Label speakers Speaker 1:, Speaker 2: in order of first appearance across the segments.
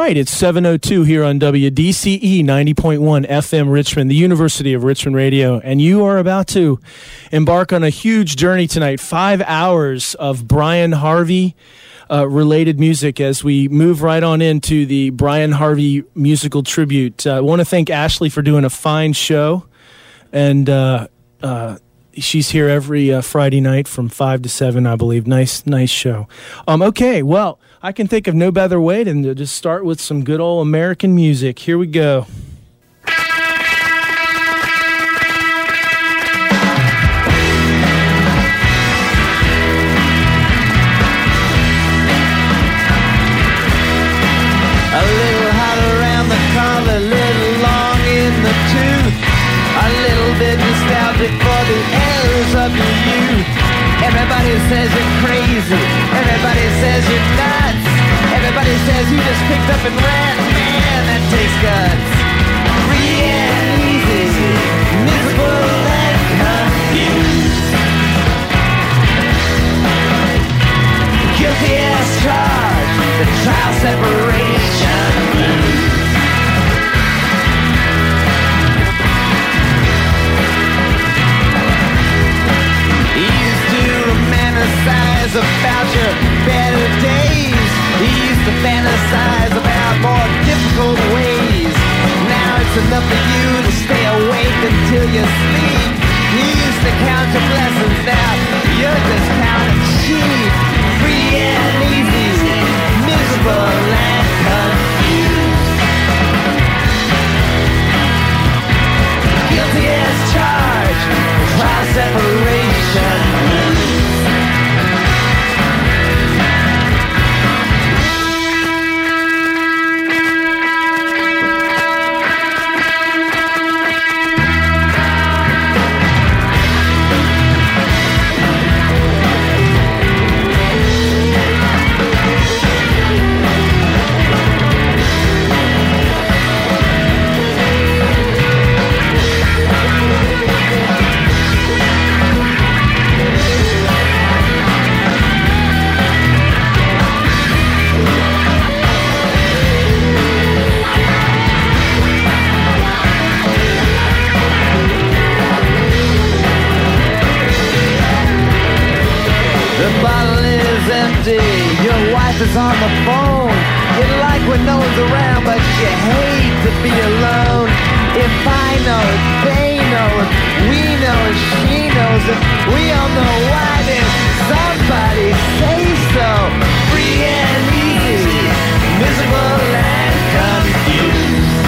Speaker 1: right, it's 7:02 here on WDCE 90.1 FM Richmond, the University of Richmond Radio, and you are about to embark on a huge journey tonight, 5 hours of Brian Harvey related music as we move right on into the Brian Harvey musical tribute. I want to thank Ashley for doing a fine show, and she's here every Friday night from 5 to 7, I believe. Nice show. Okay, well, I can think of no better way than to just start with some good old American music. Here we go.
Speaker 2: A little hot around the collar, a little long in the tooth, a little bit nostalgic for the errors of your youth. Everybody says you're crazy, everybody says you're nuts, everybody says you just picked up and ran. Man, that takes guts. Free and easy, miserable and confused, guilty as charged, the trial separation blues. Romanticize about your better days. He used to fantasize about more difficult ways. Now it's enough for you to stay awake until you sleep. He used to count your blessings, now you're just counting sheep. Free and easy, miserable and confused, guilty as charged, trial separation blues. Your wife is on the phone. You like when no one's around, but you hate to be alone. If I know it, they know it, we know it, she knows it, we all know why, then somebody say so. Free and easy, miserable and confused,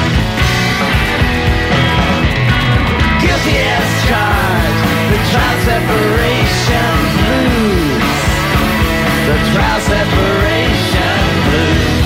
Speaker 2: guilty as charged, the trial separation blues. The trial separation blues.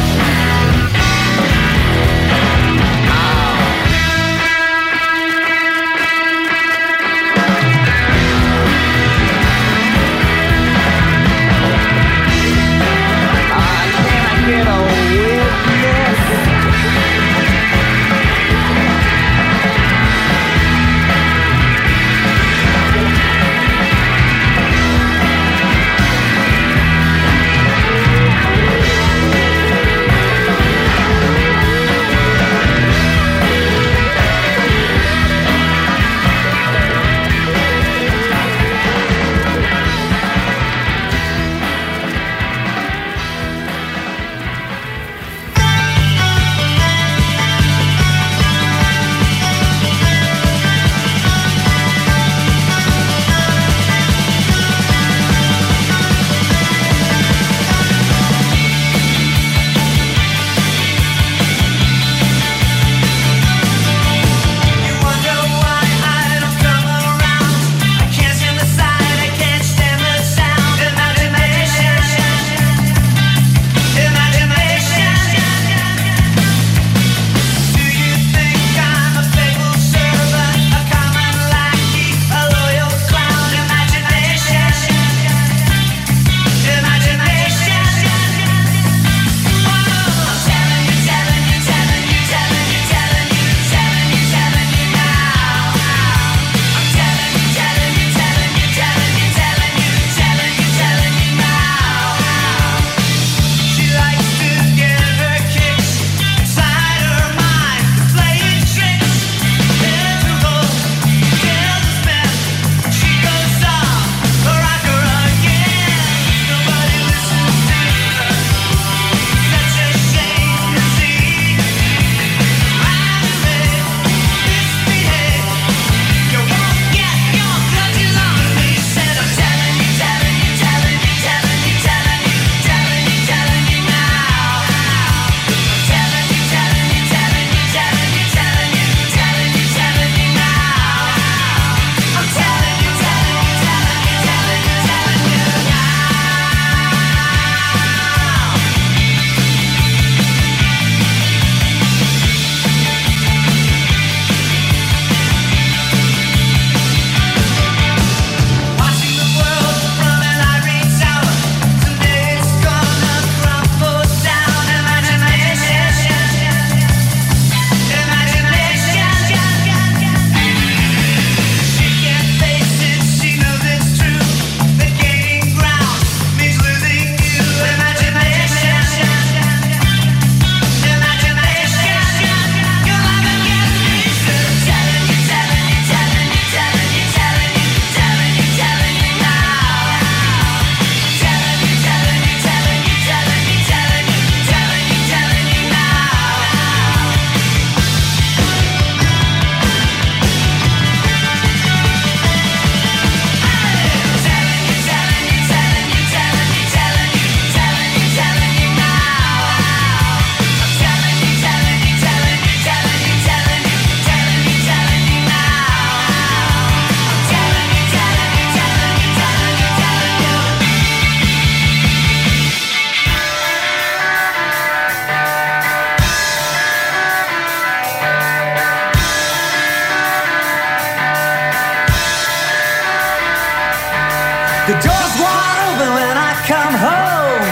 Speaker 2: The door's wide open when I come home.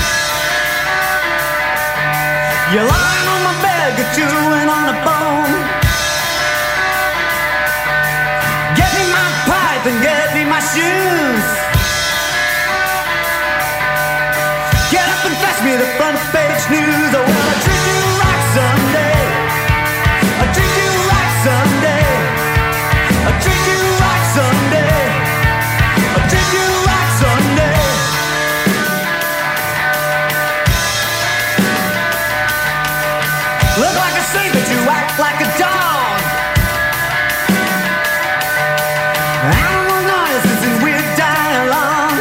Speaker 2: You're lying on my bed, you're chewing on the bone. Get me my pipe and get me my shoes. Get up and fetch me the front page news. Oh, well, I'll treat you right someday. I'll treat you right someday. I'll treat you right someday. I'll treat you right someday. Look like a saint, but you act like a dog. Animal noises and weird dialogue.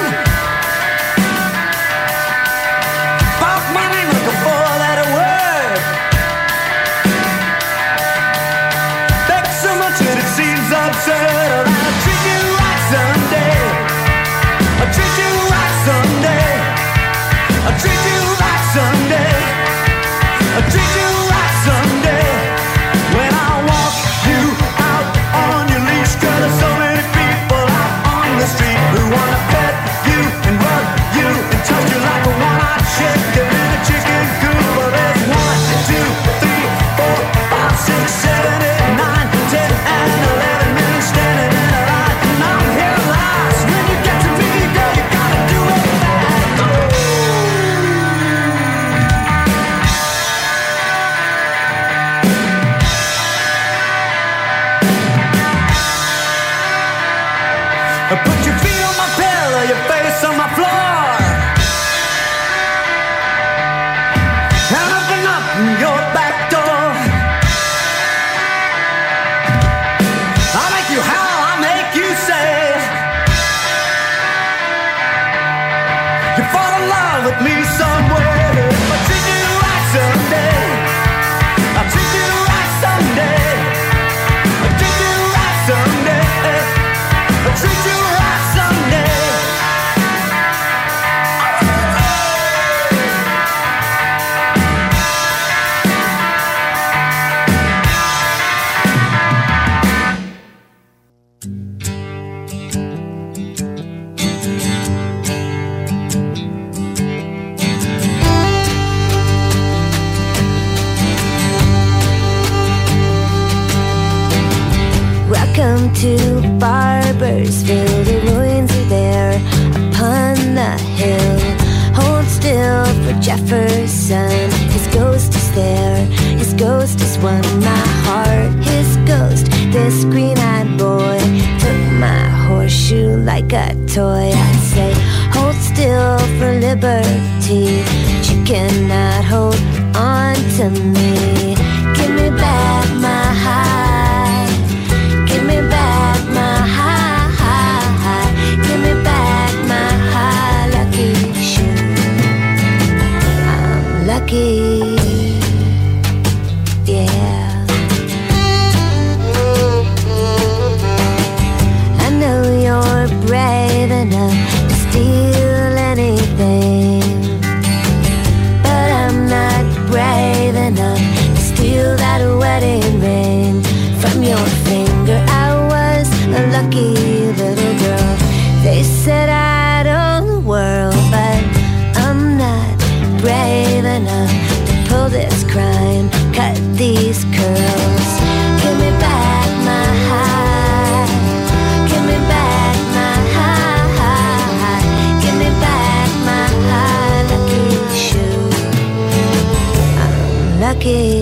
Speaker 2: Spoke my name like a four-letter word. Beg so much that it seems absurd. I'll treat you right someday. I'll treat you right someday. I'll treat you right someday. I'll treat you right someday. When I walk you out on your leash, 'cause there's so many people out on the street who wanna pet you and rub you and touch you like a one-eyed chicken in a chicken coop. But there's 1, 2, 3, 4, 5, 6, 7, 8, 9, 10, and 11 men standing in a line, and I'm here last. When you get to me, girl, you gotta do it fast. Put your feet on my pillow, your face on my floor, and open up your back door. I'll make you howl, I'll make you say you fall in love with me somewhere. I'll treat you right someday. I'll treat you right someday. I'll treat you right someday. I'll treat you right someday.
Speaker 3: Welcome to Barbersville. The ruins are there upon the hill. Hold still for Jefferson. His ghost is there. His ghost has won my heart. His ghost, this green-eyed boy, took my horseshoe like a toy. I'd say, hold still for liberty, but you cannot hold on to me. Give me back my high. Give me back my high. Give me back my high lucky shoe. I'm lucky, yeah. I know you're brave enough to steal anything, but I'm not brave enough to steal that wedding ring from your finger. I was a lucky little girl. They said I'd own the world, but I'm not brave enough to pull this crime, cut these curls. Give me back my high. Give me back my high. Give me back my high lucky shoe. I'm lucky.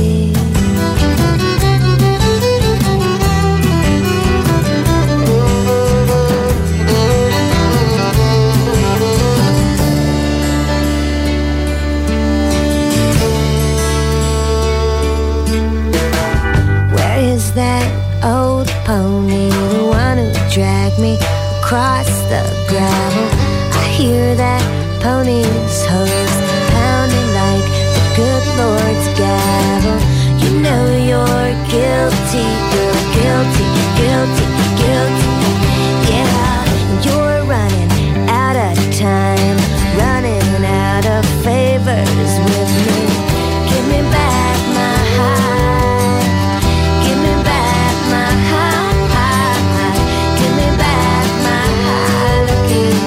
Speaker 3: That old pony, the one who dragged me across the gravel. I hear that pony's hooves pounding like the good Lord's gavel. You know you're guilty, girl, guilty, guilty, guilty. Yeah, you're running out of time, running out of favors with me. Give me back my high. Give me back my high lucky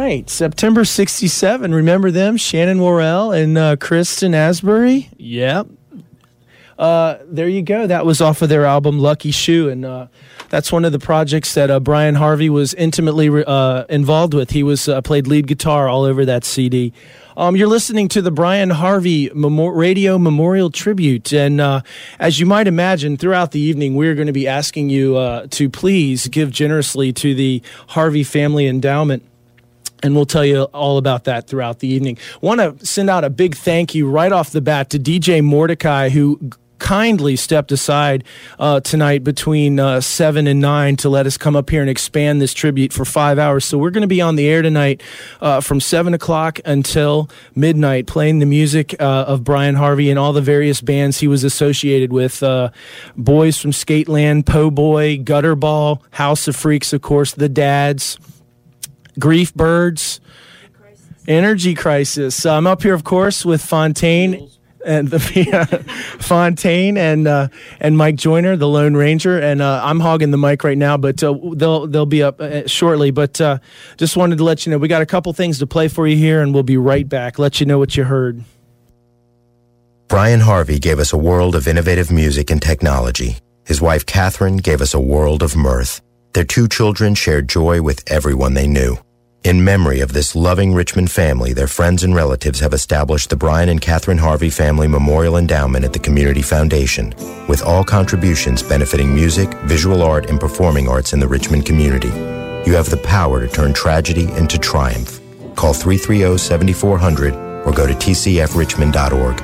Speaker 1: right. September 67. Remember them? Shannon Worrell and Kristen Asbury? Yep. There you go. That was off of their album Lucky Shoe, and that's one of the projects that Brian Harvey was intimately involved with. He was played lead guitar all over that CD. You're listening to the Brian Harvey Radio Memorial Tribute, and as you might imagine, throughout the evening, we're going to be asking you to please give generously to the Harvey Family Endowment. And we'll tell you all about that throughout the evening. Want to send out a big thank you right off the bat to DJ Mordecai, who kindly stepped aside tonight between 7 and 9 to let us come up here and expand this tribute for 5 hours. So we're going to be on the air tonight from 7 o'clock until midnight, playing the music of Brian Harvey and all the various bands he was associated with. Boys from Skateland, Po' Boy, Gutterball, House of Freaks, of course, The Dads, Grief Birds, Energy Crisis. I'm up here, of course, with Fontaine and Fontaine and Mike Joyner, the Lone Ranger, and I'm hogging the mic right now, but they'll be up shortly. But just wanted to let you know we got a couple things to play for you here, and we'll be right back. Let you know what you heard.
Speaker 4: Brian Harvey gave us a world of innovative music and technology. His wife Catherine gave us a world of mirth. Their 2 children shared joy with everyone they knew. In memory of this loving Richmond family, their friends and relatives have established the Brian and Catherine Harvey Family Memorial Endowment at the Community Foundation, with all contributions benefiting music, visual art, and performing arts in the Richmond community. You have the power to turn tragedy into triumph. Call 330-7400 or go to tcfrichmond.org.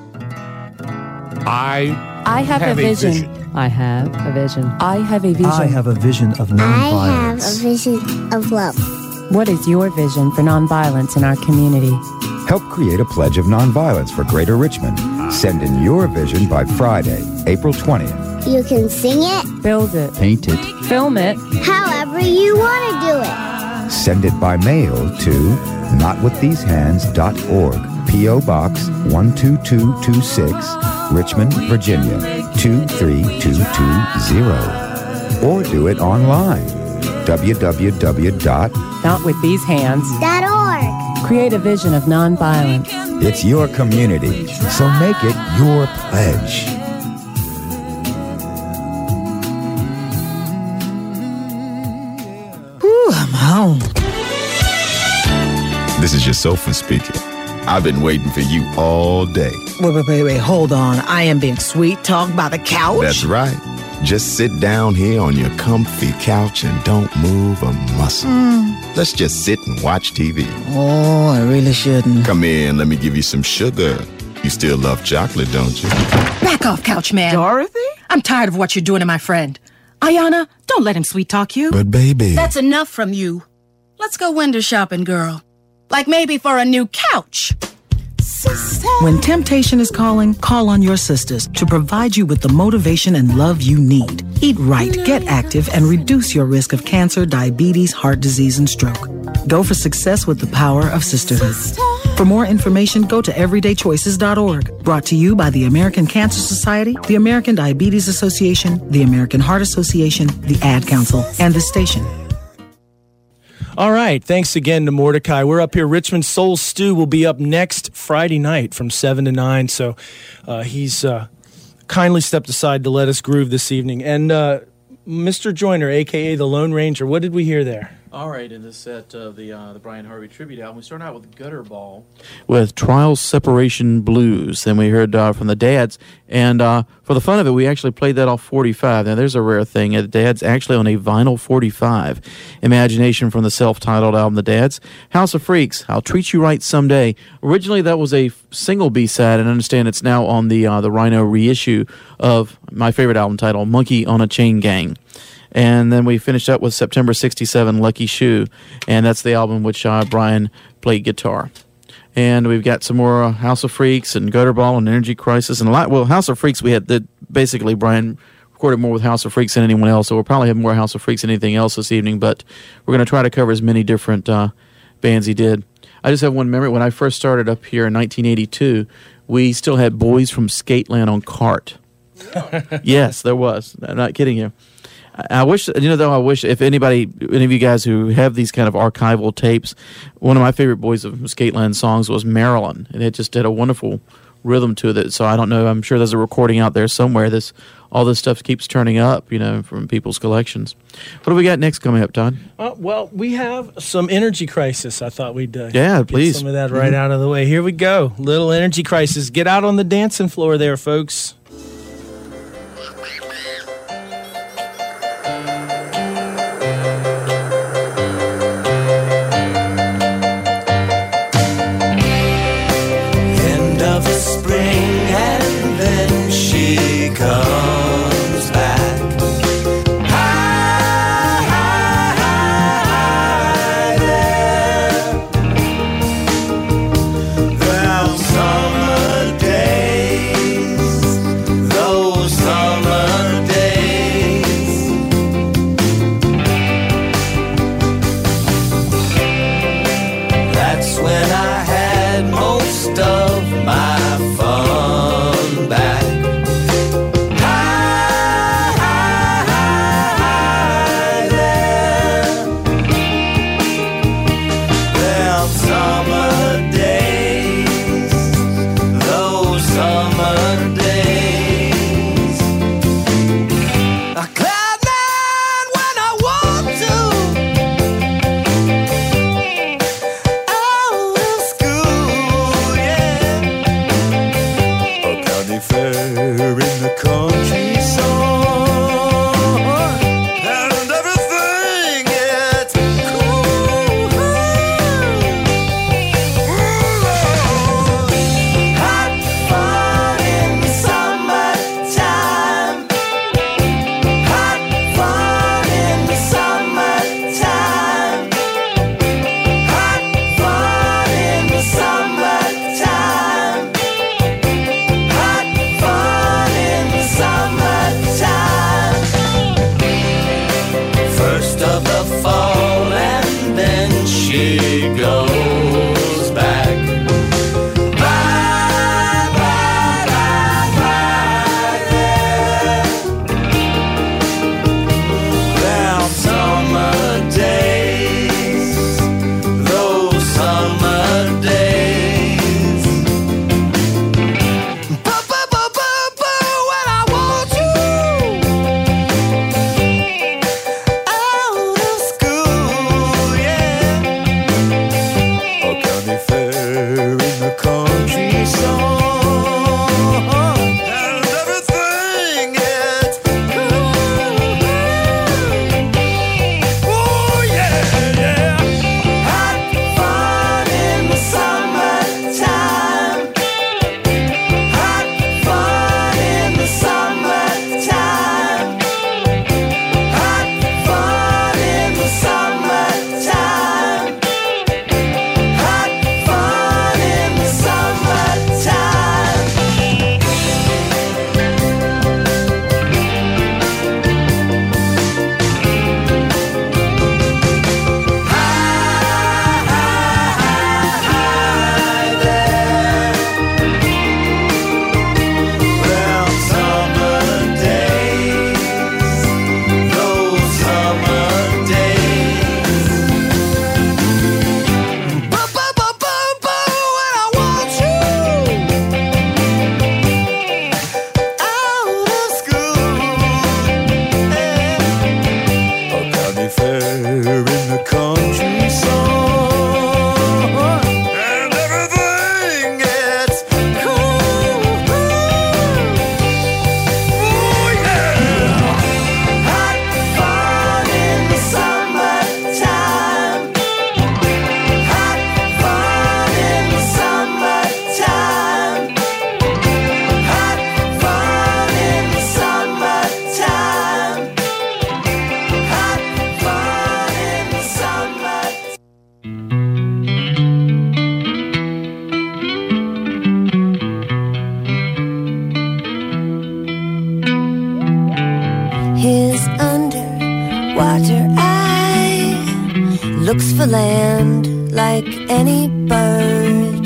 Speaker 5: I have a vision. I have a vision. I have a vision.
Speaker 6: I have a vision of nonviolence.
Speaker 7: I have a vision of love.
Speaker 5: What is your vision for nonviolence in our community?
Speaker 8: Help create a pledge of nonviolence for Greater Richmond. Send in your vision by Friday, April 20th.
Speaker 7: You can sing it,
Speaker 5: Build it,
Speaker 8: Paint it,
Speaker 5: film it,
Speaker 7: however you want to do it.
Speaker 8: send it by mail to notwiththesehands.org, P.O. Box 12226, Richmond, Virginia 23220. Or do it online,
Speaker 5: notwiththesehands.org. Create a vision of nonviolence.
Speaker 8: It's your community, so make it your pledge.
Speaker 9: I'm home.
Speaker 10: This is your sofa speaking. I've been waiting for you all day.
Speaker 9: Wait, hold on. I am being sweet talked by the couch?
Speaker 10: That's right. Just sit down here on your comfy couch and don't move a muscle. Let's just sit and watch TV.
Speaker 9: Oh, I really shouldn't.
Speaker 10: Come in, let me give you some sugar. You still love chocolate, don't you?
Speaker 11: Back off, couch man.
Speaker 9: Dorothy?
Speaker 11: I'm tired of what you're doing to my friend. Ayana, don't let him sweet talk you.
Speaker 10: But baby.
Speaker 11: That's enough from you. Let's go window shopping, girl. Like maybe for a new couch.
Speaker 9: When temptation is calling, call on your sisters to provide you with the motivation and love you need. Eat right, get active, and reduce your risk of cancer, diabetes, heart disease, and stroke. Go for success with the power of sisterhood. For more information, go to everydaychoices.org. Brought to you by the American Cancer Society, the American Diabetes Association, the American Heart Association, the Ad Council, and this station.
Speaker 1: All right. Thanks again to Mordecai. We're up here. Richmond Soul Stew will be up next Friday night from 7 to 9. So he's kindly stepped aside to let us groove this evening. And Mr. Joyner, a.k.a. the Lone Ranger, what did we hear there?
Speaker 12: All right, in the set of the Brian Harvey tribute album, we start out with Gutterball with Trials Separation Blues. Then we heard from the Dads, and for the fun of it, we actually played that off 45. Now, there's a rare thing. The Dads actually on a vinyl 45. Imagination from the self-titled album, The Dads. House of Freaks, I'll Treat You Right Someday. Originally, that was a single B-side, and I understand it's now on the Rhino reissue of my favorite album title, Monkey on a Chain Gang. And then we finished up with September 67, Lucky Shoe, and that's the album which Brian played guitar. And we've got some more House of Freaks and Gutterball and Energy Crisis and a lot. Well, House of Freaks, we had basically Brian recorded more with House of Freaks than anyone else, so we'll probably have more House of Freaks than anything else this evening, but we're going to try to cover as many different bands he did. I just have one memory. When I first started up here in 1982, we still had Boys from Skateland on cart. Yes, there was. I'm not kidding you. I wish, I wish if any of you guys who have these kind of archival tapes, one of my favorite Boys of Skateland songs was Marilyn, and it just did a wonderful rhythm to it. So I don't know, I'm sure there's a recording out there somewhere. All this stuff keeps turning up, from people's collections. What do we got next coming up, Todd?
Speaker 1: Well, we have some Energy Crisis. I thought we'd
Speaker 12: please.
Speaker 1: get some of that right out of the way. Here we go. Little Energy Crisis. Get out on the dancing floor there, folks.
Speaker 2: Comes back. Hi there. Well, summer days, those summer days. That's when I had most of my fun back.
Speaker 3: looks for land like any bird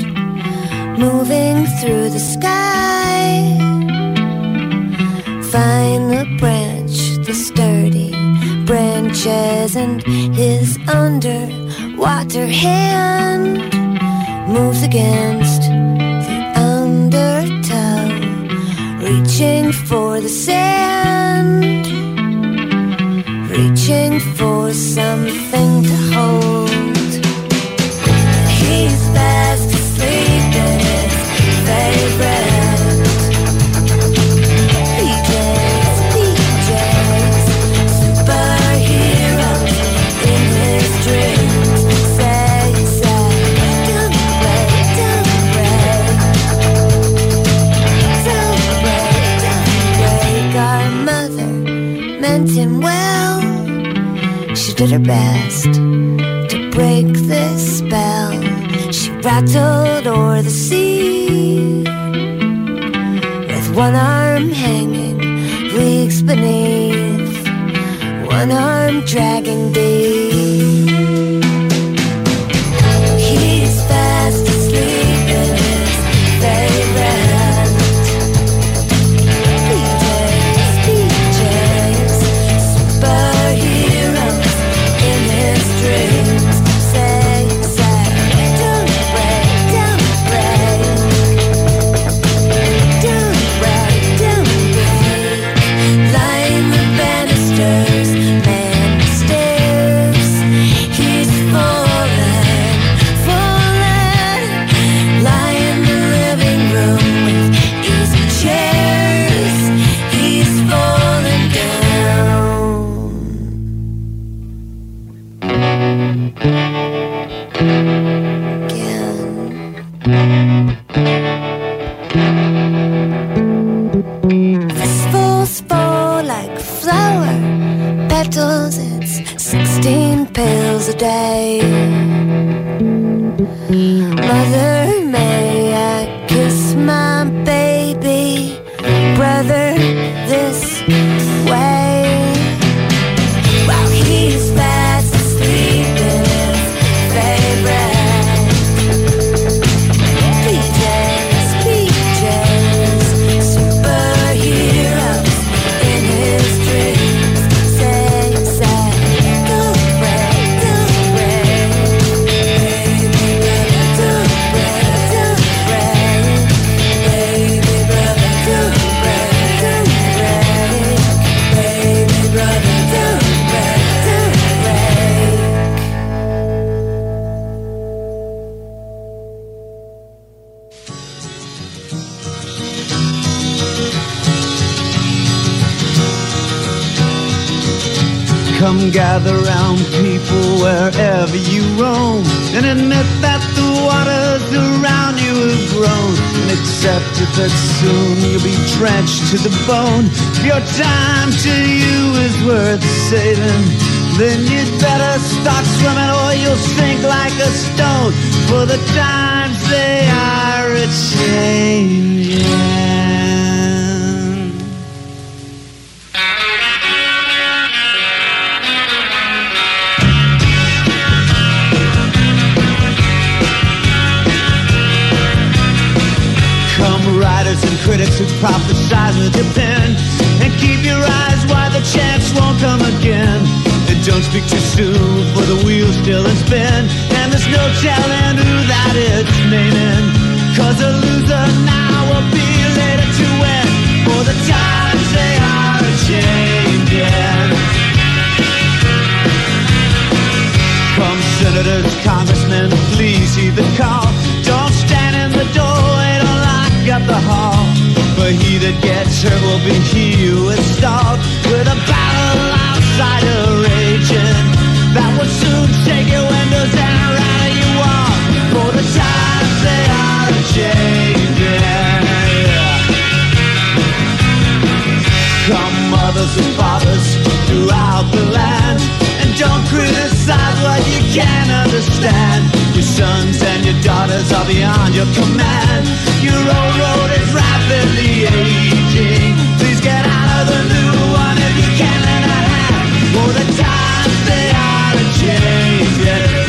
Speaker 3: moving through the sky. Find the branch, the sturdy branches and his underwater hand moves against the undertow, reaching for the sand, reaching for something to hold. He's fast asleep in his favorite PJs, superheroes in his dreams. Say, don't break, don't break, don't break, don't break. Our mother meant him well. She did her best to break this spell. She rattled o'er the sea with one arm hanging leagues beneath, one arm dragging deep. He's fast asleep in his favorite PJs, superheroes in his dreams. Say, don't break, don't break, don't break, don't break. Lying the banisters, man stairs. He's fallen, fallen. Lie in the living room with easy chairs. He's fallen down. Fistfuls fall like flower petals. It's 16 pills a day. Mother, may I kiss my baby brother this way? While he's fast asleep in his favorite PJs, superheroes in his dreams. Say, don't break, don't break, baby brother, don't break, don't break, baby brother, don't break, don't break, baby brother, don't break, don't break.
Speaker 2: Come gather round, people, wherever you roam, and admit that the waters around you have grown, and accept it that soon you'll be drenched to the bone. If your time to you is worth saving, then you'd better start swimming or you'll sink like a stone, for the times they are a-changing. Writers and critics who prophesize with your pen, and keep your eyes wide, the chance won't come again. And don't speak too soon, for the wheel still is spin, and there's no telling who that it's naming. Cause a loser now will be later to win, for the times they are a-changing. Come senators, congressmen, please heed the call. Don't stand in the doorway, don't lock up the hall, for he that gets hurt will be he who is stalled, with a battle outside raging that will soon shake your windows and rattle you off, for the times they are a-changing. Come mothers and fathers throughout the land, and don't criticize what you can't understand. Your sons and your daughters are beyond your command. Your old road is rapidly aging. Please get out of the new one if you can lend a hand, for the times they are a-changing.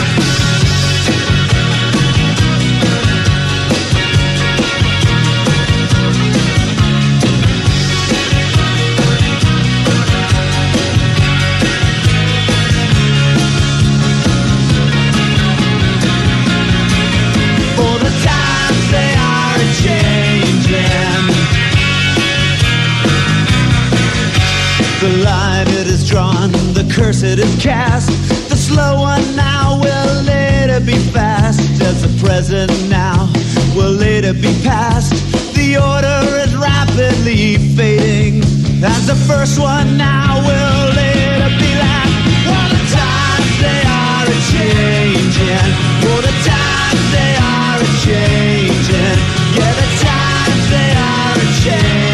Speaker 2: now will later be fast as the present now will later be past. The order is rapidly fading as the first one now will later be last. Well, the times they are a-changing. Oh, the times they are a-changing. Yeah, the times they are a-changing.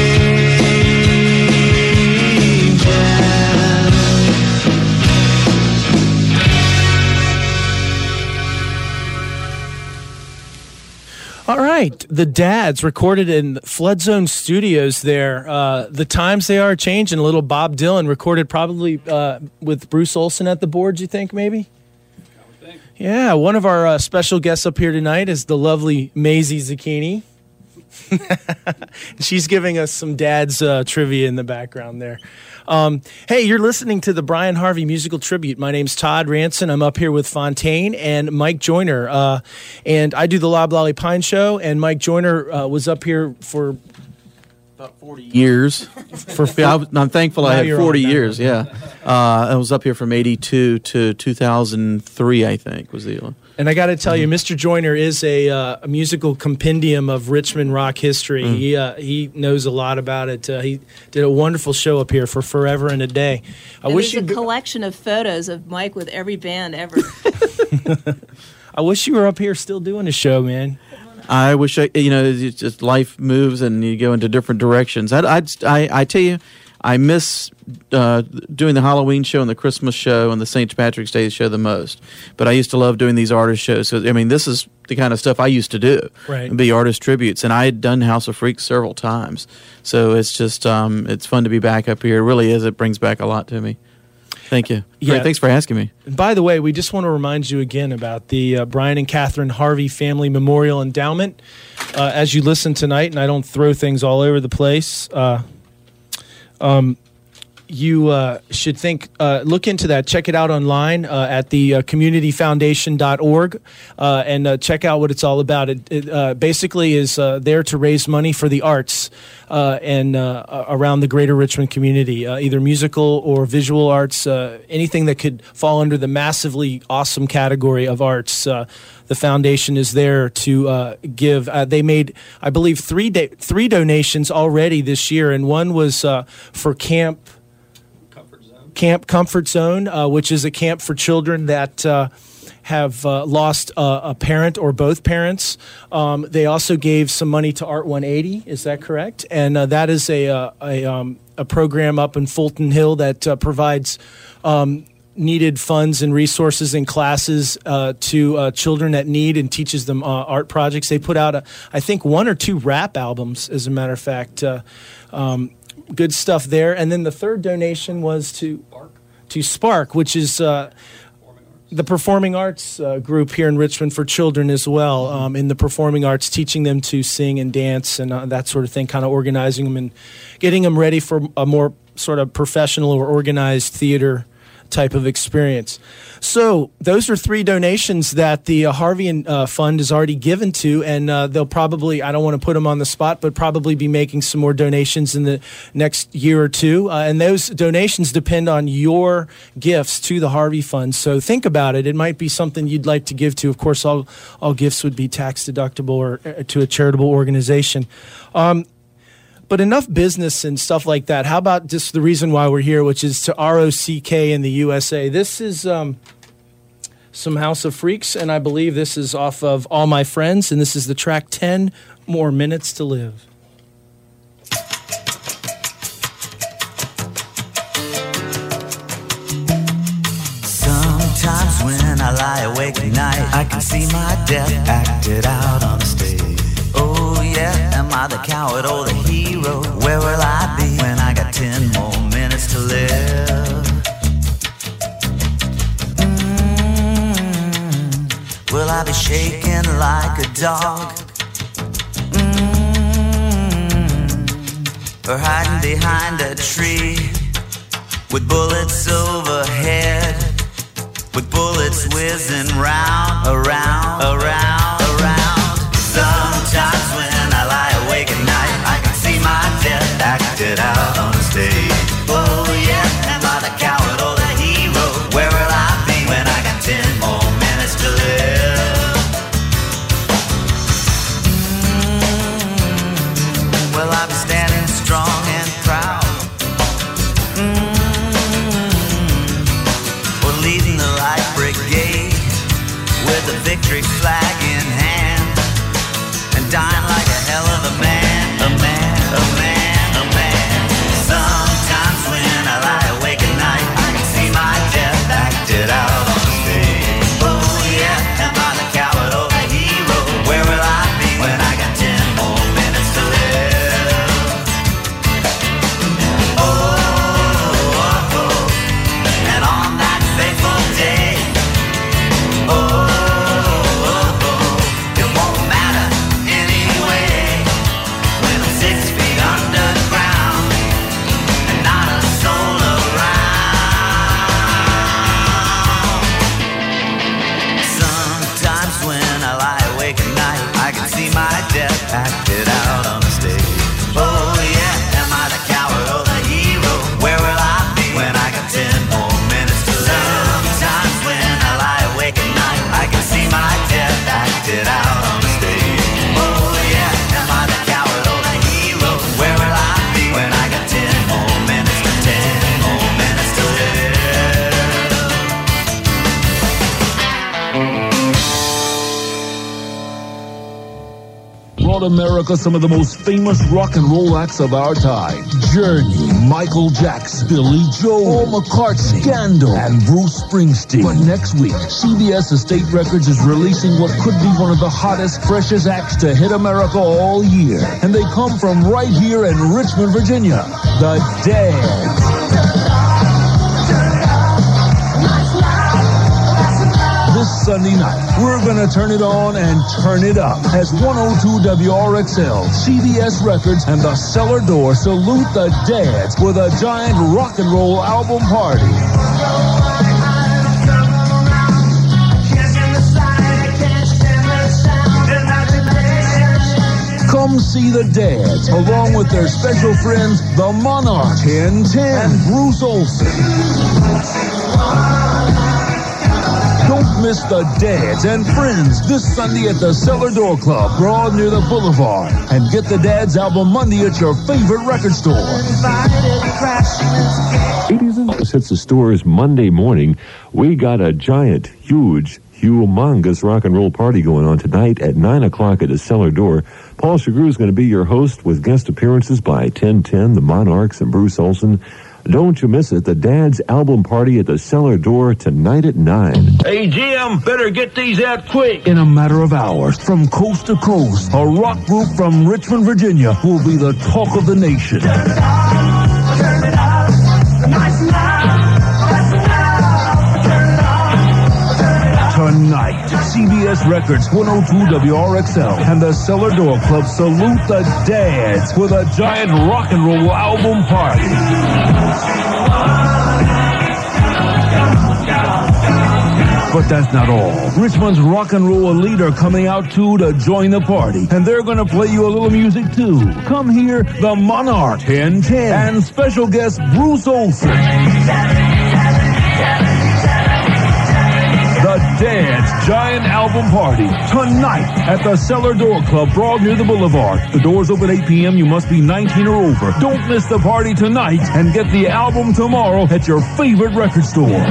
Speaker 1: All right, the Dads recorded in Flood Zone Studios there. The times they are changing. Little Bob Dylan recorded probably with Bruce Olson at the boards, you think, maybe? I would think. Yeah, one of our special guests up here tonight is the lovely Maisie Zucchini. She's giving us some Dad's trivia in the background there. Hey, you're listening to the Brian Harvey Musical Tribute. My name's Todd Ranson. I'm up here with Fontaine and Mike Joyner. And I do the Loblolly Pine Show, and Mike Joyner was up here for
Speaker 12: about 40 years. I'm thankful I had 40 years, yeah. I was up here from 82 to 2003, I think, was the...
Speaker 1: And I got to tell you, Mr. Joyner is a musical compendium of Richmond rock history. He knows a lot about it. He did a wonderful show up here for Forever and a Day.
Speaker 6: There's a collection of photos of Mike with every band ever.
Speaker 1: I wish you were up here still doing the show, man.
Speaker 12: I wish it's just life moves and you go into different directions. I tell you, I miss doing the Halloween show and the Christmas show and the St. Patrick's Day show the most. But I used to love doing these artist shows. So, I mean, this is the kind of stuff I used to do,
Speaker 1: right?
Speaker 12: And be artist tributes. And I had done House of Freaks several times. So it's just it's fun to be back up here. It really is. It brings back a lot to me. Thank you.
Speaker 1: Yeah.
Speaker 12: Great. Thanks for asking me.
Speaker 1: By the way, we just want to remind you again about the Brian and Catherine Harvey Family Memorial Endowment. As you listen tonight, and I don't throw things all over the place, you should look into that. Check it out online at the communityfoundation.org and check out what it's all about. It basically is there to raise money for the arts and around the greater Richmond community, either musical or visual arts, anything that could fall under the massively awesome category of arts. The foundation is there to give. They made, I believe, three donations already this year, and one was for Camp Comfort Zone, which is a camp for children that have lost a parent or both parents. They also gave some money to Art 180. Is that correct? And that is a program up in Fulton Hill that provides needed funds and resources and classes to children that need and teaches them art projects. They put out, I think, 1 or 2 rap albums, as a matter of fact. Good stuff there. And then the third donation was to Spark, which is the performing arts group here in Richmond for children as well, in the performing arts, teaching them to sing and dance and that sort of thing, kind of organizing them and getting them ready for a more sort of professional or organized theater type of experience. So those are 3 donations that the Harvey Fund is already given to, and they'll probably, I don't want to put them on the spot, but probably be making some more donations in the next year or 2. And those donations depend on your gifts to the Harvey Fund. So think about it. It might be something you'd like to give to. Of course, all gifts would be tax deductible or to a charitable organization. But enough business and stuff like that. How about just the reason why we're here, which is to ROCK in the USA. This is some House of Freaks, and I believe this is off of All My Friends, and this is the track 10 More Minutes to Live.
Speaker 2: Sometimes when I lie awake at night, I can see my death acted out on the stage. Oh yeah, am I the coward or the hero? Where will I be when I got 10 more minutes to live? Will I be shaking like a dog? Or hiding behind a tree with bullets overhead, with bullets whizzing round, around, around, around. Sometimes when I lie awake at night, I can see my death acted out on the stage. Oh yeah, am I the coward or the hero? Where will I be when I got 10 with victory flag in hand, and dying like a hell of a man, a man, a man, a man. Sometimes when I lie awake at night, I can see my death acted out on stage. Oh yeah, am I the coward or the hero? Where will I be when I got 10 more minutes to live? Oh, oh, oh. And on that fateful day, oh, oh, oh, it won't matter anyway, when I'm 6 feet underground and not a soul around. Sometimes when I lie awake at night, I can see my death acted out on the stage. Oh yeah, am I the coward or the hero? Where will I be when I got 10 more minutes to live? Sometimes when I lie awake at night, I can see my death acted out on the stage. Oh yeah, am I the coward or the hero? Where will I be when I got 10 more minutes to 10 more minutes to live?
Speaker 13: Brought America some of the most famous rock and roll acts of our time. Journey, Michael Jackson, Billy Joel, Paul McCartney, Scandal, and Bruce Springsteen. But next week, CBS Estate Records is releasing what could be one of the hottest, freshest acts to hit America all year. And they come from right here in Richmond, Virginia. The Dads. This Sunday night, we're going to turn it on and turn it up as 102 WRXL, CBS Records, and the Cellar Door salute the Dads with a giant rock and roll album party. Come see the Dads, along with their special friends, the Monarch, 1010, and Bruce Olsen. Don't miss the Dads and Friends this Sunday at the Cellar Door Club, Broad near the Boulevard. And get the Dads album Monday at your favorite record store.
Speaker 14: 80s hits the stores Monday morning. We got a giant, huge, humongous rock and roll party going on tonight at 9 o'clock at the Cellar Door. Paul Chagru is going to be your host with guest appearances by 1010, the Monarchs, and Bruce Olsen. Don't you miss it. The Dad's album party at the Cellar Door tonight at 9.
Speaker 13: Hey, Jim, better get these out quick. In a matter of hours, from coast to coast, a rock group from Richmond, Virginia will be the talk of the nation. Turn it up, turn it up, nice and loud. Tonight, CBS Records, 102 WRXL, and the Cellar Door Club salute the Dads with a giant rock and roll album party. But that's not all. Richmond's rock and roll elite are coming out too to join the party, and they're going to play you a little music too. Come hear the Monarch, 1010, and special guest Bruce Olsen. The Dad's giant album party tonight at the Cellar Door Club, Broad near the Boulevard. The doors open 8 p.m. You must be 19 or over. Don't miss the party tonight and get the album tomorrow at your favorite record store.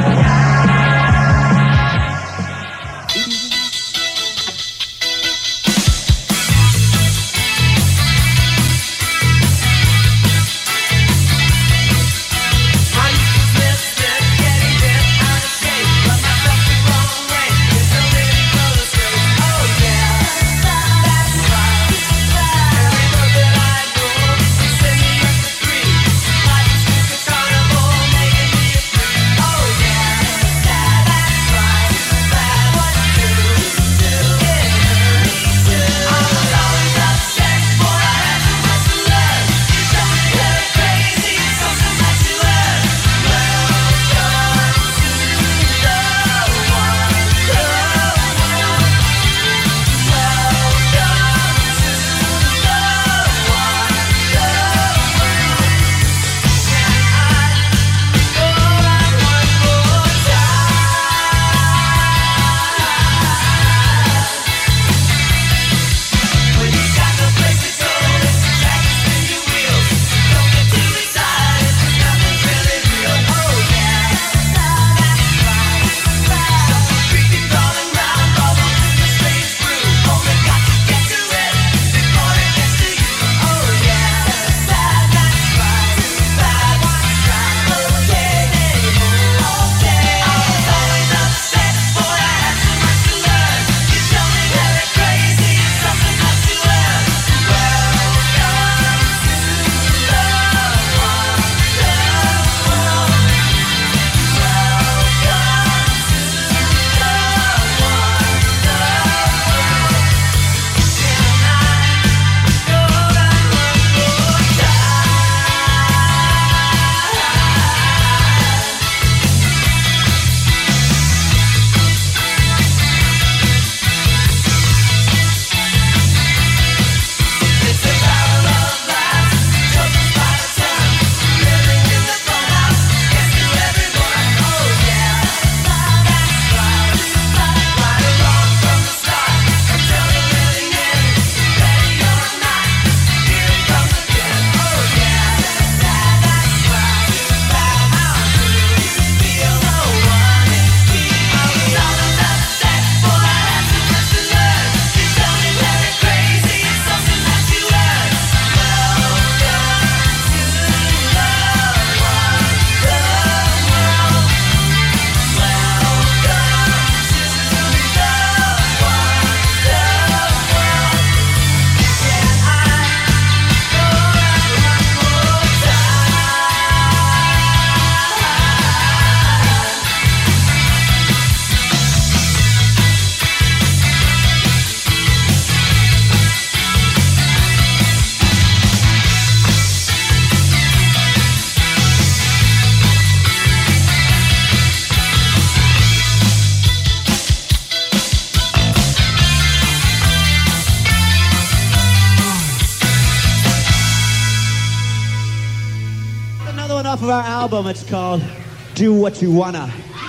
Speaker 2: our album. It's called Do What You Wanna.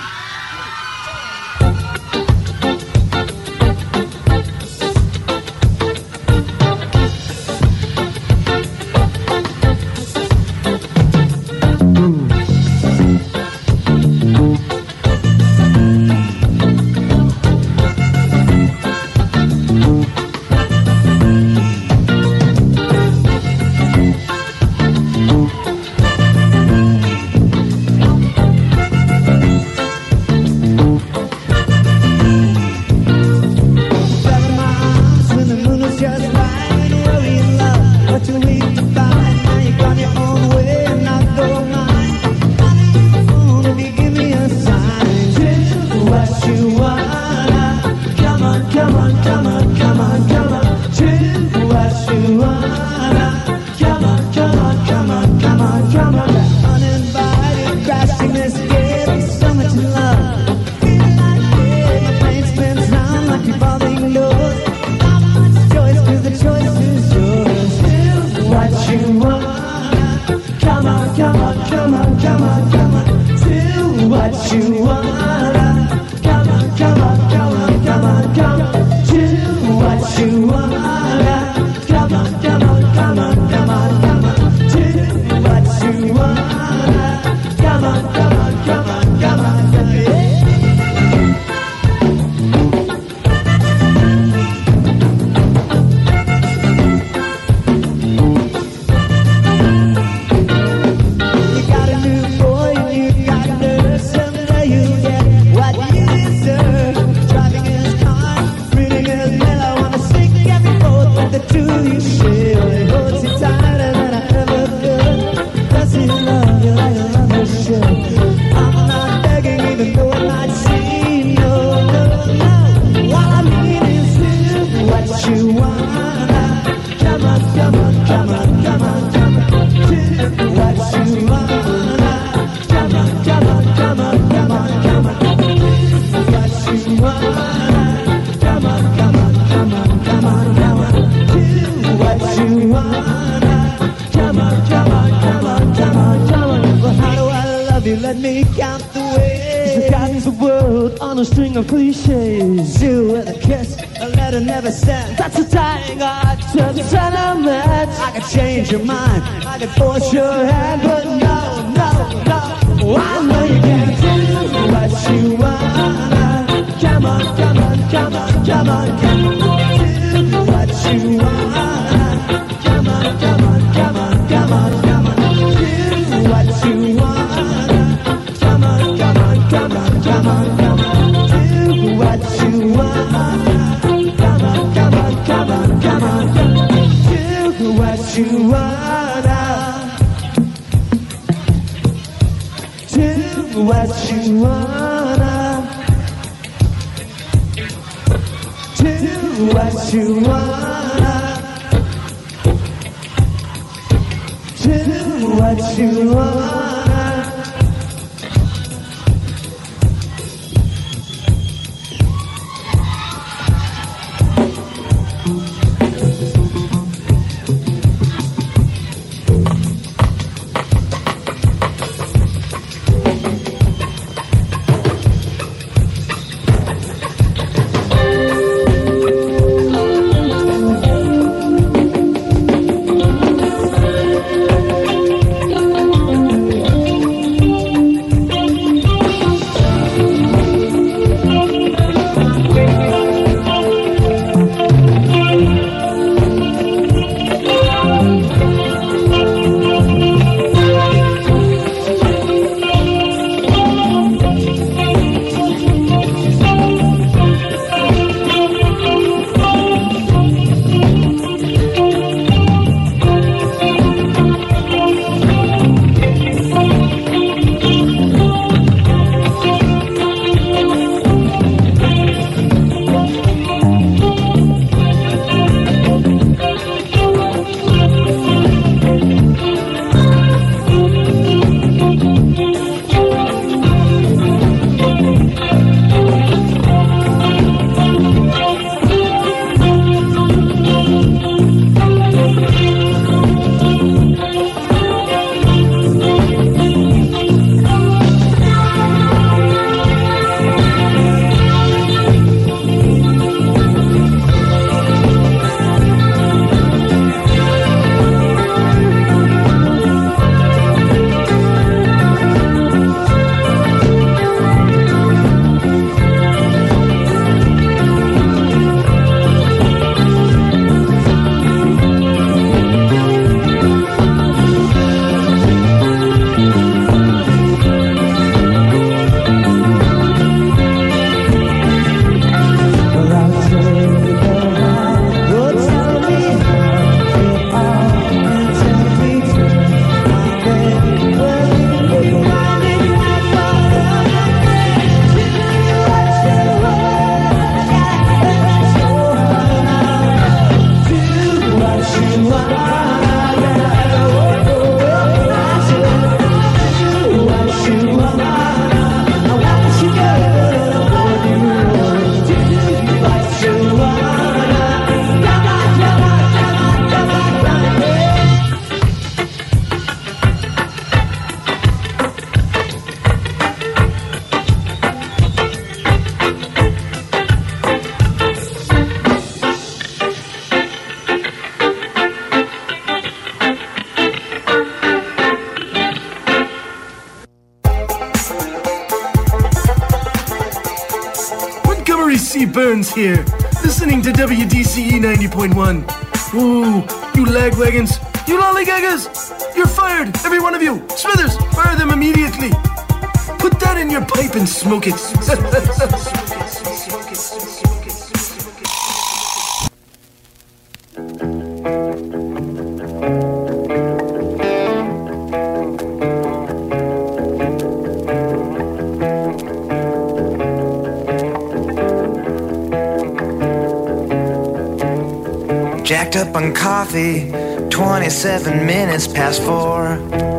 Speaker 2: Let me count the ways you got the world on a string of cliches. You with a kiss, a letter never sent. That's a dying art to the sentiments. I could change your mind, I could force your hand, but no, no, no. I know you can't do what you want. Come on, come on, come on, come on, come on. Do what you want. Come on, come on, come on, come on, come on. Do what you want. Come on, come on, come on, come on, come on. Do what you want. Come on, come on, come on, come on, come on. Do what you want. Do what you want. Do what you want. Do what you want.
Speaker 15: Maurice C. Burns here, listening to WDCE 90.1. Ooh, you lagwagons, you lollygaggers, you're fired, every one of you. Smithers, fire them immediately. Put that in your pipe and smoke it.
Speaker 2: Jacked up on coffee, 27 minutes past 4.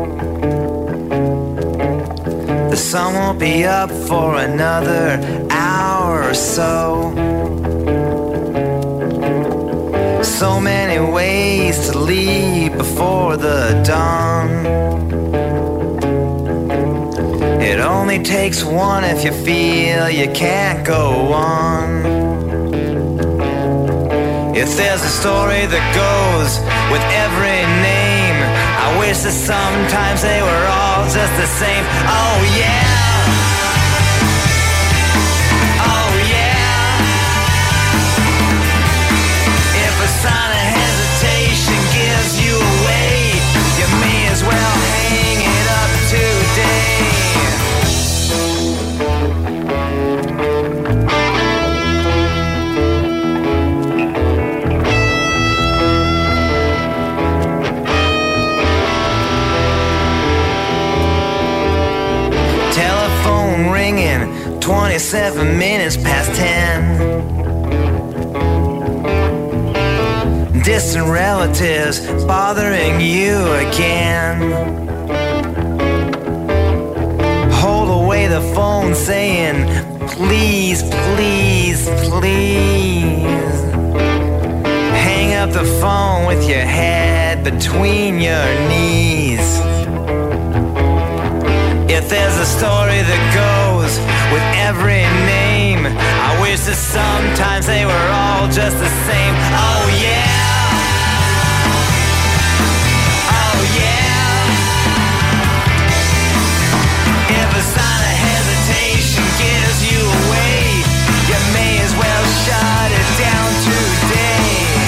Speaker 2: The sun won't be up for another hour or so. So many ways to leave before the dawn. It only takes one if you feel you can't go on. If there's a story that goes with every name, I wish that sometimes they were all just the same. Oh yeah. Oh yeah. If a sign of hesitation gives you away, you may as well hang it up today. Telephone ringing, 27 minutes past 10. Distant relatives bothering you again. Hold away the phone saying, please, please, please. Hang up the phone with your head between your knees. If there's a story that goes with every name, I wish that sometimes they were all just the same. Oh yeah. Oh yeah. If a sign of hesitation gives you away, you may as well shut it down today.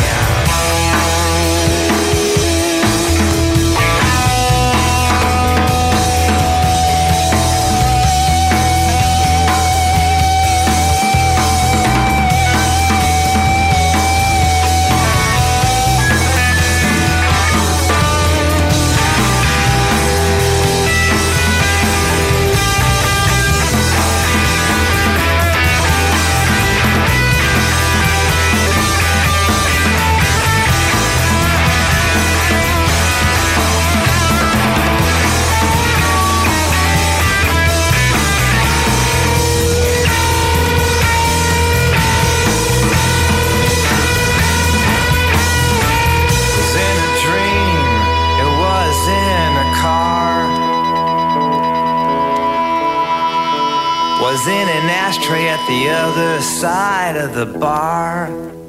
Speaker 2: Was in an ashtray at the other side of the bar.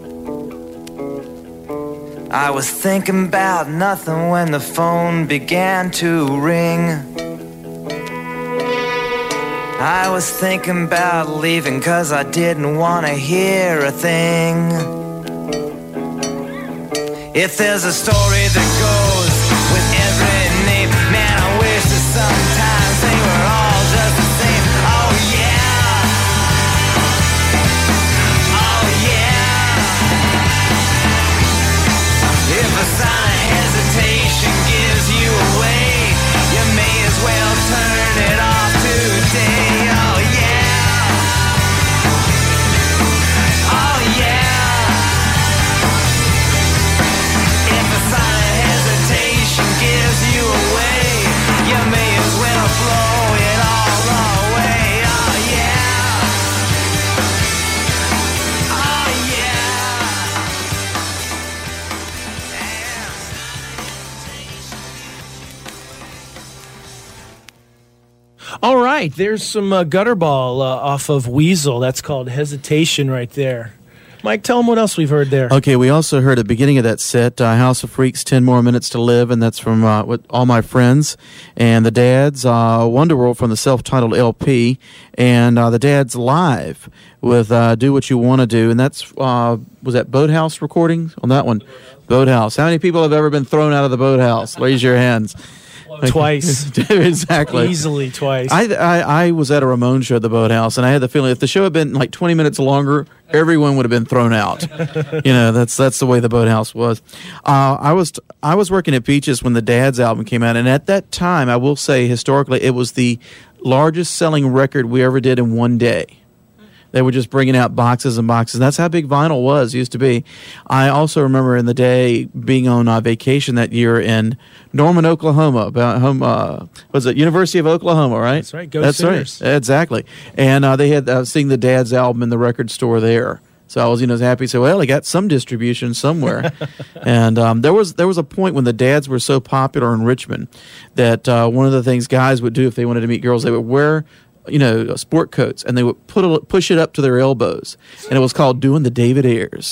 Speaker 2: I was thinking about nothing when the phone began to ring. I was thinking about leaving 'cause I didn't want to hear a thing. If there's a story that goes with every name, man, I wish that sometimes they were all just the same. Oh yeah. If a sign of hesitation gives you away, you may as well turn it off today. Oh yeah. Oh yeah. If a sign of hesitation gives you away, you may as well blow it all away. Oh yeah. Oh yeah.
Speaker 1: All right, there's some Gutterball off of Weasel. That's called Hesitation right there. Mike, tell them what else we've heard there.
Speaker 12: Okay, we also heard at the beginning of that set, House of Freaks, 10 More Minutes to Live, and that's from with All My Friends. And the Dads, Wonderworld from the self-titled LP. And the Dads live with Do What You Want to Do. And that's, was that Boathouse recording on that one? Boathouse. How many people have ever been thrown out of the Boathouse? Raise your hands.
Speaker 1: Twice.
Speaker 12: Exactly.
Speaker 1: Easily twice.
Speaker 12: I was at a Ramones show at the Boathouse, and I had the feeling if the show had been like 20 minutes longer, everyone would have been thrown out. That's the way the Boathouse was. I was working at Peaches when the Dads album came out, and at that time, I will say historically, it was the largest selling record we ever did in one day. They were just bringing out boxes and boxes. That's how big vinyl used to be. I also remember in the day being on vacation that year in Norman, Oklahoma. Was it University of Oklahoma, right?
Speaker 1: That's right. Go Sooners.
Speaker 12: Right. Exactly. And they had seen the Dad's album in the record store there. So I was, happy. So, well, I got some distribution somewhere. And there was a point when the Dads were so popular in Richmond that one of the things guys would do if they wanted to meet girls, they would wear sport coats, and they would push it up to their elbows, and it was called doing the David Ayers.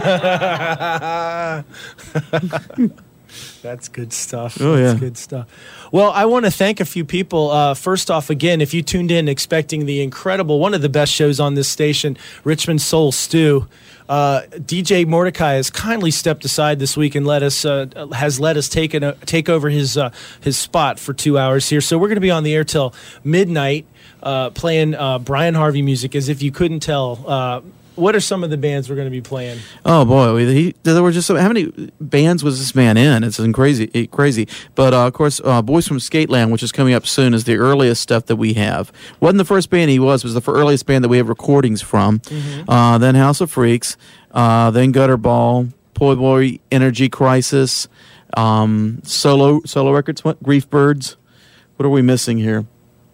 Speaker 1: That's good stuff.
Speaker 12: Oh, yeah.
Speaker 1: That's good stuff. Well, I want to thank a few people. First off, again, if you tuned in expecting the incredible, one of the best shows on this station, Richmond Soul Stew, DJ Mordecai has kindly stepped aside this week and has let us take over his spot for 2 hours here. So we're going to be on the air till midnight, playing Brian Harvey music. As if you couldn't tell, what are some of the bands we're going to be playing?
Speaker 12: Oh boy, there were just how many bands was this man in? It's crazy. But of course, Boys from Skateland, which is coming up soon, is the earliest stuff that we have. Wasn't the first band he was the earliest band that we have recordings from. Mm-hmm. Then House of Freaks, then Gutterball, Poi Boy, Energy Crisis, solo records, Grief Birds. What are we missing here?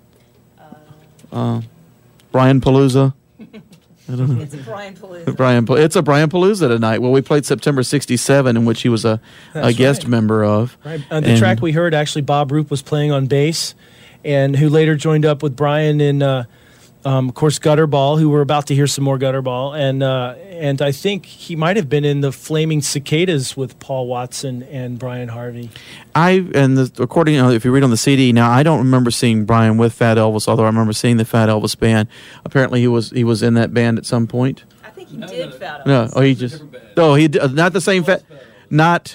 Speaker 12: Brian Palooza. I don't know.
Speaker 6: It's a Brian Palooza.
Speaker 12: It's a Brian Palooza tonight. Well, we played September '67, in which he was a guest member of.
Speaker 1: Right. The track we heard, actually, Bob Roop was playing on bass, and who later joined up with Brian in, of course, Gutterball, who we're about to hear some more Gutterball, and I think he might have been in the Flaming Cicadas with Paul Watson and Brian Harvey.
Speaker 12: According, if you read on the CD now, I don't remember seeing Brian with Fat Elvis, although I remember seeing the Fat Elvis band. Apparently, he was in that band at some point.
Speaker 6: I think he did Fat Elvis.
Speaker 12: No, he just not the same Fat, not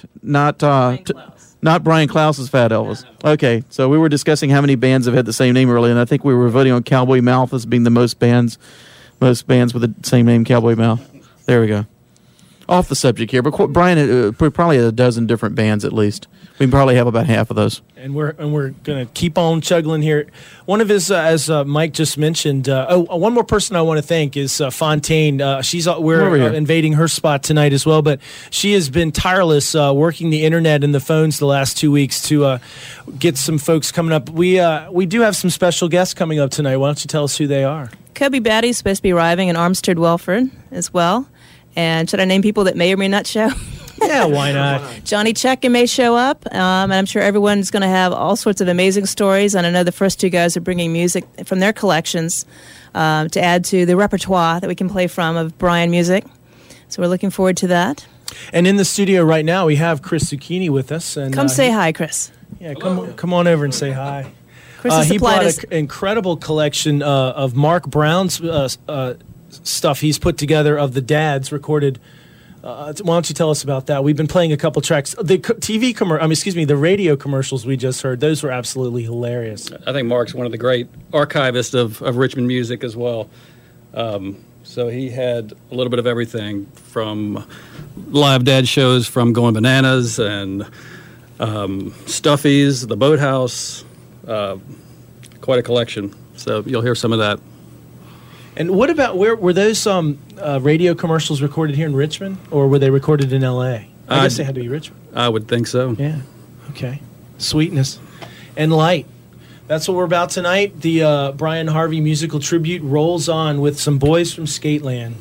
Speaker 12: Brian Klaus's Fat Elvis. Okay, so we were discussing how many bands have had the same name earlier, and I think we were voting on Cowboy Mouth as being the most bands with the same name, Cowboy Mouth. There we go. Off the subject here, but Brian probably had a dozen different bands at least. We probably have about half of those.
Speaker 1: And we're going to keep on chuggling here. One of his, as Mike just mentioned, one more person I want to thank is Fontaine. We're invading her spot tonight as well, but she has been tireless working the internet and the phones the last 2 weeks to get some folks coming up. We do have some special guests coming up tonight. Why don't you tell us who they are?
Speaker 6: Kobe Batty's supposed to be arriving in Armstead, Welford as well. And should I name people that may or may not show?
Speaker 1: Yeah, why not?
Speaker 6: Johnny Chutkin may show up, and I'm sure everyone's going to have all sorts of amazing stories. And I know the first two guys are bringing music from their collections to add to the repertoire that we can play from of Brian music. So we're looking forward to that.
Speaker 1: And in the studio right now, we have Chris Zucchini with us. And
Speaker 6: come say hi, Chris.
Speaker 1: Yeah, come on over and say hi.
Speaker 6: Chris
Speaker 1: he brought an incredible collection of Mark Brown's stuff he's put together of the Dads recorded. Why don't you tell us about that? We've been playing a couple tracks. The radio commercials we just heard, those were absolutely hilarious.
Speaker 16: I think Mark's one of the great archivists of Richmond music as well. So he had a little bit of everything from live Dad shows, from Going Bananas and Stuffies, the Boathouse, quite a collection. So you'll hear some of that.
Speaker 1: And what about, were those radio commercials recorded here in Richmond, or were they recorded in L.A.? I guess they had to be Richmond.
Speaker 16: I would think so.
Speaker 1: Yeah. Okay. Sweetness and light. That's what we're about tonight. The Brian Harvey musical tribute rolls on with some Boys from Skateland.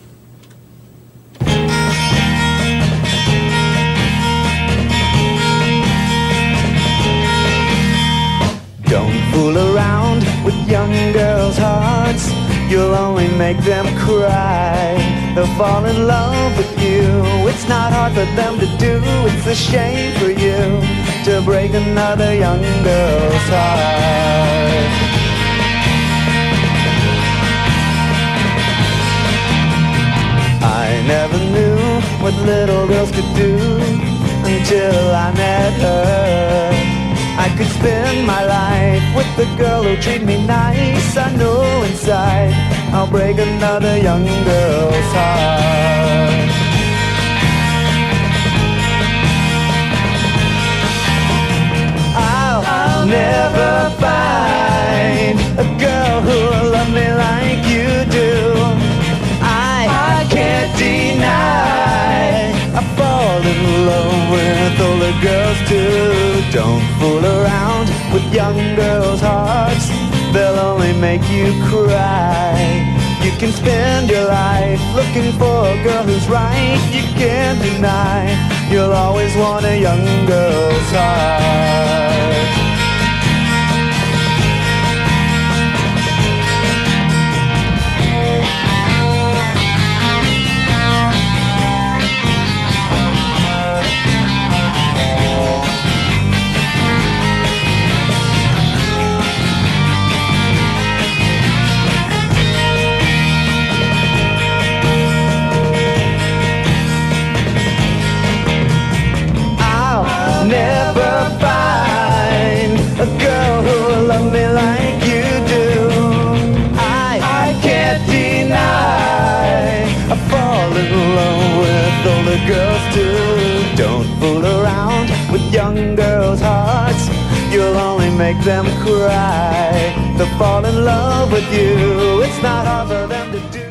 Speaker 2: Don't fool around with young girls' hearts. You'll only make them cry. The They'll fall in love with you. It's not hard for them to do. It's a shame for you to break another young girl's heart. I never knew what little girls could do until I met her. I could spend my life with the girl who'll treat me nice. I know inside I'll break another young girl's heart. I'll never find a girl who'll love me like you do. I can't deny I fall in love with all the girls too. Don't fool around with young girls' hearts. They'll only make you cry. You can spend your life looking for a girl who's right. You can't deny you'll always want a young girl's heart. Never find a girl who'll love me like you do. I can't deny I fall in love with all the girls too. Don't fool around with young girls' hearts. You'll only make them cry. They'll fall in love with you. It's not hard for them to do.